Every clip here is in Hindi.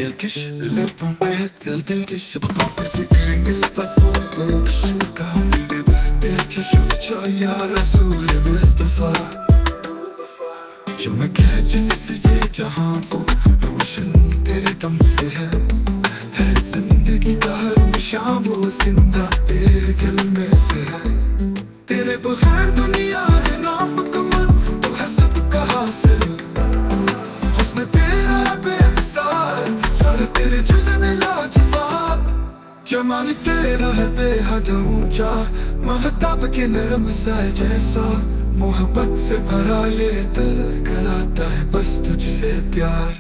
الكش لبنات الكش بسكرين مصطفى كامل بستيك شو يا رسول مصطفى चमक है जिससे ये जहां को रोशन तेरे दम से है जिंदगी का हर निशान वो जिंदा तेरे कलमे से है तेरे बगैर दुनिया है नामुकम्मल तू है सबका हासिल हुस्न तेरा है बेमिसाल यार तेरे जलवे में लाजवाब जमाल तेरा है बेहद ऊंचा महताब के नरम सा जैसा मोहब्बत से भरा ये दिल कराता है बस तुझसे प्यार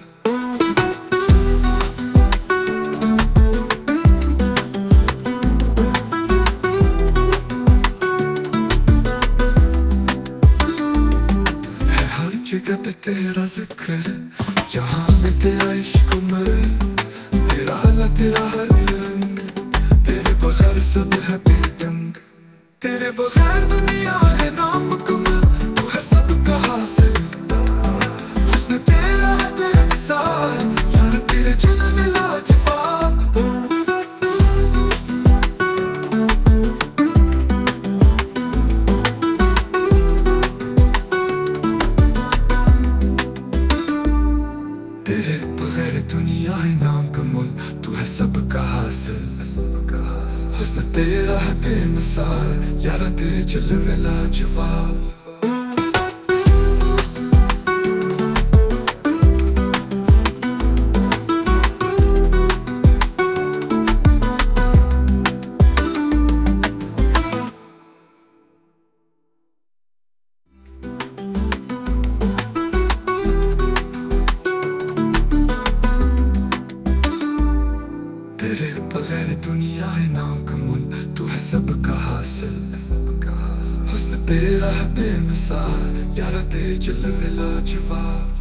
है हर जगह पे तेरा जिक्र जहाँ में तेरा इश्क उमर तेरा हला तेरा हर रंग तेरे बगैर सब है बेदंग तेरे बगैर दुनिया है नामुकम्मल तू है सबका हासिल हुस्न तेरा है बेमिसाल यार तेरे जलवे में लाजवाब तेरे बगैर दुनिया है नामुकम्मल तू है सबका हासिल हुस्न तेरा है बेमिसाल यारा तेरे जलवे लाजवाब तेरे बगैर दुनिया है नामुकम्मल तू है सबका हासिल हुस्न तेरा है बेमिसाल यारा तेरे जलवे लाजवाब